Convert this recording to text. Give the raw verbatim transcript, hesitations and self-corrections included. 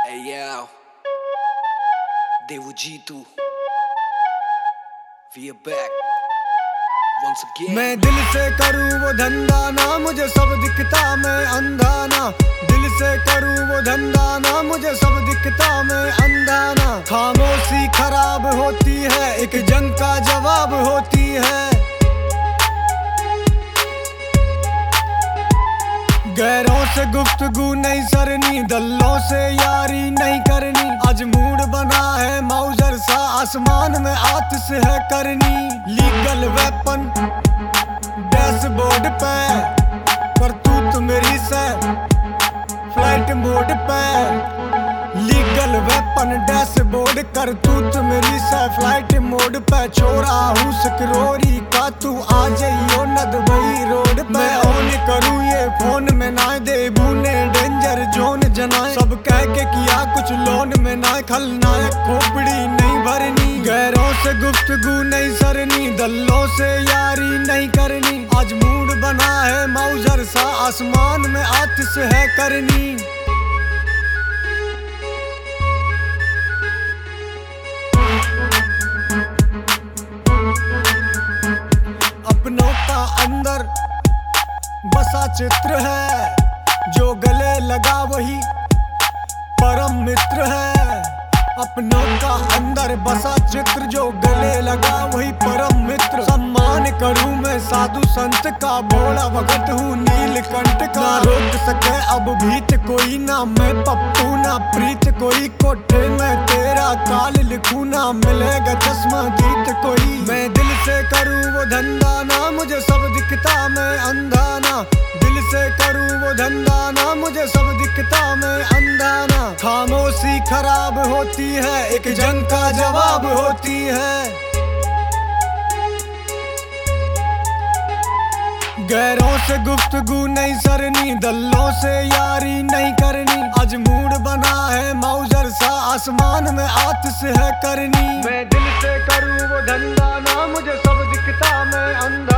Hey yo, Devujito, we are back once again. मैं दिल से करूँ वो धंधा ना, मुझे सब दिखता मैं अंधा ना। दिल से करूँ वो धंधा ना, मुझे सब दिखता मैं अंधा ना। खामोशी खराब होती है, एक जंग का जवाब होती है। गैरों से गुफ्तगू नहीं सरनी, दल्लों से यारी नहीं करनी। आज मूड बना है माउजर सा, आसमान में आतिश है करनी। लीगल वेपन डैशबोर्ड पे, करतूत मेरी से फ्लाइट मोड पे। लीगल वेपन डैशबोर्ड, करतूत मेरी से फ्लाइट मोड पे। छोरा हूँ सिकरोरी का, तू आ जाइयो नदबई रोड पे। मैं ऑन करूँ ये फोन में ना दे बूने, डेंजर जोन जनाए। सब कह के किया कुछ लोन में ना, खलनायक खोपड़ी नहीं भरनी। गैरों से गुफ्तगू नहीं सरनी, दल्लों से यारी नहीं करनी। आज मूड बना है माउजर सा, आसमान में आतिश है करनी। अपनों का अंदर बसा चित्र है, जो गले लगा वही परम मित्र है। अपनों का अंदर बसा चित्र, जो गले लगा वही परम मित्र। सम्मान करूं मैं साधु संत का, भोला भगत हूँ नीलकंठ का। ना रोक सके अब भीत कोई, ना मैं पप्पू ना प्रीत कोई। कोठे में तेरा काल लिखूं, ना मिलेगा चश्मा गीत कोई। मैं दिल से करूं वो धंधा ना, मुझे सब दिखता मैं अंधा ना। दिल से करूं वो धंधा ना, मुझे सब दिखता मैं अंधा ना। खामोशी खराब होती है, एक जंग का जवाब होती है। गैरों से गुफ्तगू नहीं सरनी, दल्लों से यारी नहीं करनी। आज मूड बना है माउजर सा, आसमान में आतिश है करनी। मैं दिल से करूं वो धंधा ना, मुझे सब दिखता मैं अंधा।